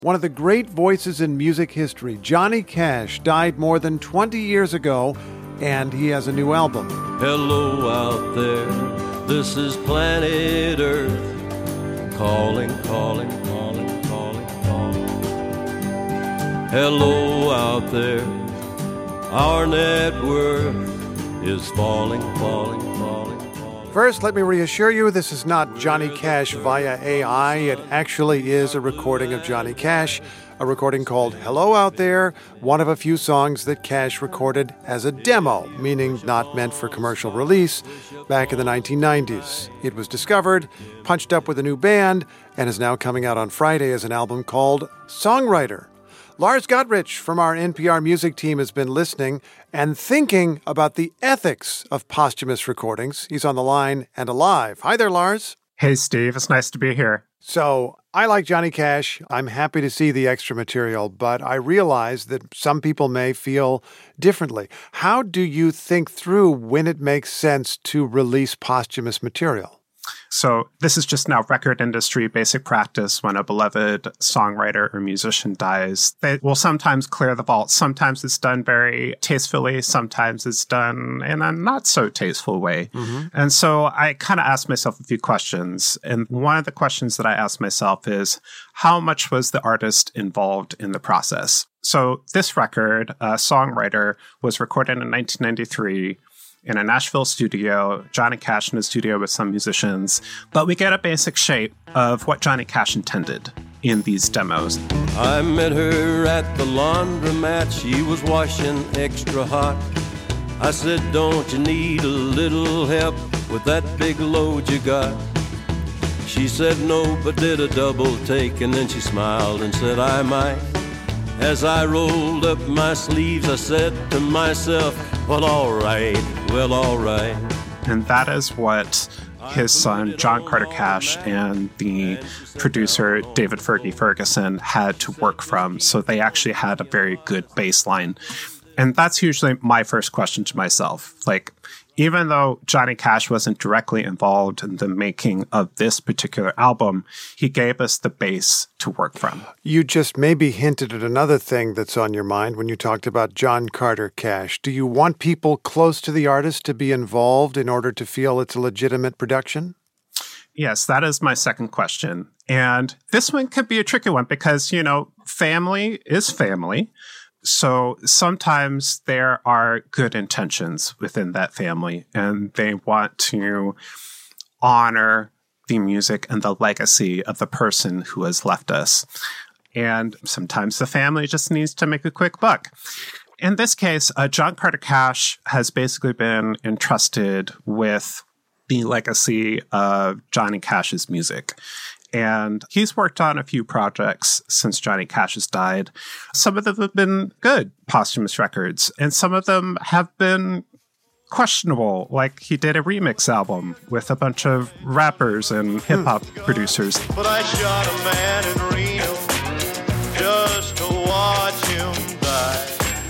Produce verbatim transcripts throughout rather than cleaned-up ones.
One of the great voices in music history, Johnny Cash, died more than twenty years ago, and he has a new album. Hello out there, this is planet Earth, calling, calling, calling, calling, calling. Hello out there, our net worth is falling, falling, falling, falling. First, let me reassure you, this is not Johnny Cash via A I. It actually is a recording of Johnny Cash, a recording called Hello Out There, one of a few songs that Cash recorded as a demo, meaning not meant for commercial release, back in the nineteen nineties. It was discovered, punched up with a new band, and is now coming out on Friday as an album called Songwriter. Lars Gottrich from our N P R music team has been listening and thinking about the ethics of posthumous recordings. He's on the line and alive. Hi there, Lars. Hey, Steve. It's nice to be here. So, I like Johnny Cash. I'm happy to see the extra material, but I realize that some people may feel differently. How do you think through when it makes sense to release posthumous material? So this is just now record industry basic practice. When a beloved songwriter or musician dies, they will sometimes clear the vault. Sometimes it's done very tastefully. Sometimes it's done in a not so tasteful way. Mm-hmm. And so I kind of asked myself a few questions. And one of the questions that I asked myself is, how much was the artist involved in the process? So this record, uh, Songwriter, was recorded in nineteen ninety-three. In a Nashville studio, Johnny Cash in a studio with some musicians, but we get a basic shape of what Johnny Cash intended in these demos. I met her at the laundromat, she was washing extra hot. I said, don't you need a little help with that big load you got? She said no, but did a double take, and then she smiled and said, I might. As I rolled up my sleeves, I said to myself, well, all right, well, all right. And that is what his son, John Carter Cash, and the producer, David Fergie Ferguson, had to work from. So they actually had a very good baseline. And that's usually my first question to myself. Like, even though Johnny Cash wasn't directly involved in the making of this particular album, he gave us the base to work from. You just maybe hinted at another thing that's on your mind when you talked about John Carter Cash. Do you want people close to the artist to be involved in order to feel it's a legitimate production? Yes, that is my second question. And this one could be a tricky one because, you know, family is family. So sometimes there are good intentions within that family, and they want to honor the music and the legacy of the person who has left us. And sometimes the family just needs to make a quick buck. In this case, uh, John Carter Cash has basically been entrusted with the legacy of Johnny Cash's music. And he's worked on a few projects since Johnny Cash has died. Some of them have been good posthumous records, and some of them have been questionable. Like he did a remix album with a bunch of rappers and hip-hop hmm. producers. But I shot a man in Reno just to watch him die.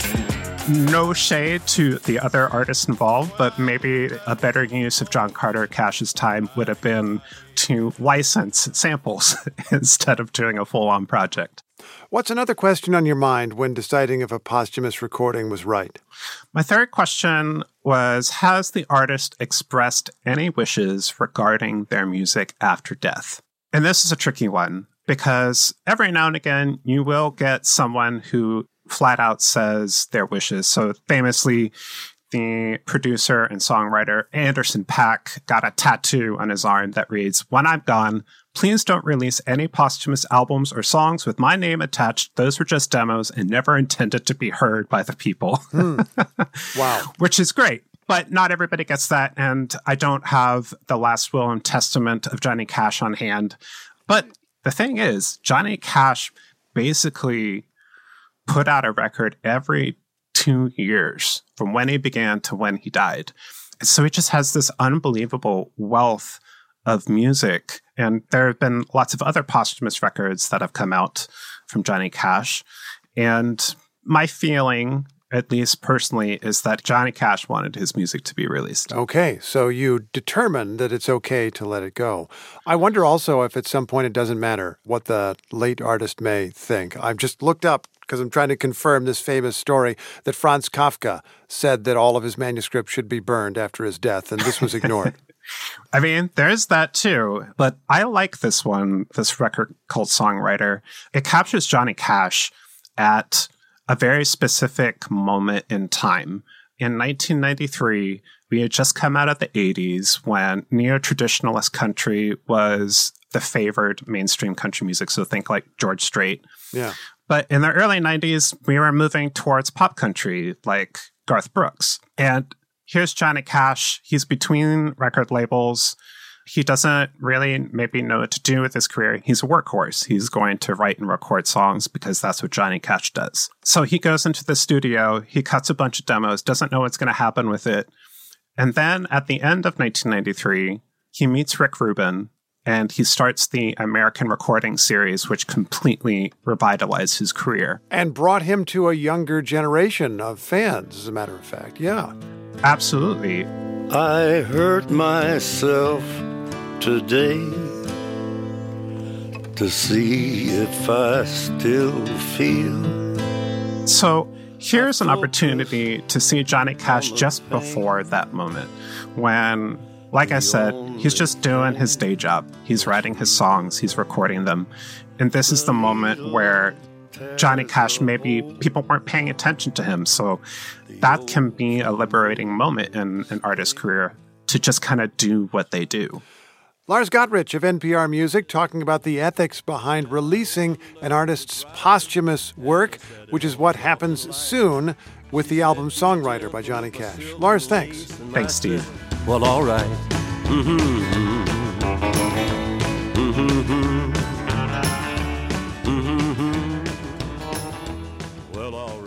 No shade to the other artists involved, but maybe a better use of John Carter Cash's time would have been to license samples instead of doing a full-on project. What's another question on your mind when deciding if a posthumous recording was right? My third question was, has the artist expressed any wishes regarding their music after death? And this is a tricky one because every now and again you will get someone who flat out says their wishes. So famously, the producer and songwriter Anderson .Paak got a tattoo on his arm that reads, "When I'm gone, please don't release any posthumous albums or songs with my name attached. Those were just demos and never intended to be heard by the people." Hmm. Wow. Which is great. But not everybody gets that. And I don't have the last will and testament of Johnny Cash on hand. But the thing is, Johnny Cash basically put out a record every two years from when he began to when he died. So he just has this unbelievable wealth of music. And there have been lots of other posthumous records that have come out from Johnny Cash. And my feeling, at least personally, is that Johnny Cash wanted his music to be released. Okay, so you determined that it's okay to let it go. I wonder also if at some point it doesn't matter what the late artist may think. I've just looked up, because I'm trying to confirm this famous story, that Franz Kafka said that all of his manuscripts should be burned after his death, and this was ignored. I mean, there's that too, but I like this one, this record called Songwriter. It captures Johnny Cash at a very specific moment in time. In nineteen ninety-three, we had just come out of the eighties when neo-traditionalist country was the favored mainstream country music, so think like George Strait. Yeah. But in the early nineties, we were moving towards pop country like Garth Brooks. And here's Johnny Cash. He's between record labels. He doesn't really maybe know what to do with his career. He's a workhorse. He's going to write and record songs because that's what Johnny Cash does. So he goes into the studio, he cuts a bunch of demos, doesn't know what's going to happen with it. And then at the end of nineteen ninety-three, he meets Rick Rubin and he starts the American Recording series, which completely revitalized his career. And brought him to a younger generation of fans, as a matter of fact. Yeah. Absolutely. I hurt myself today to see if I still feel. So here's an opportunity to see Johnny Cash just before that moment when, like I said, he's just doing his day job. He's writing his songs, he's recording them. And this is the moment where Johnny Cash, maybe people weren't paying attention to him. So that can be a liberating moment in an artist's career to just kind of do what they do. Lars Gottrich of N P R Music talking about the ethics behind releasing an artist's posthumous work, which is what happens soon with the album Songwriter by Johnny Cash. Lars, thanks. Thanks, Steve. Well, all right. Mm-hmm. Mm-hmm. Mm-hmm. Well, all right.